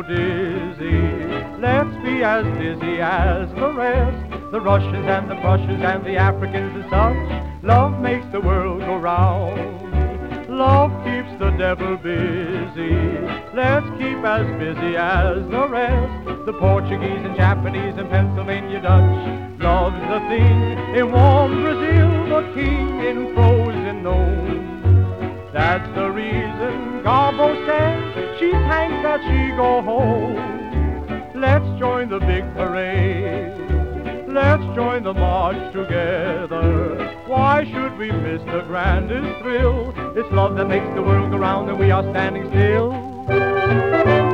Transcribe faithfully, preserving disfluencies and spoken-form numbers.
dizzy. Let's be as dizzy as the rest, the Russians and the Prussians and the Africans and such. Love makes the world go round. Love keeps the devil busy. Let's keep as busy as the rest, the Portuguese and Japanese and Pennsylvania Dutch. Love's the thing in warm Brazil, the king in frozen Nome. That's the reason Garbo says she's hank that she go home. Let's join the big parade. Let's join the march together. Why should we miss the grandest thrill? It's love that makes the world go round and we are standing still.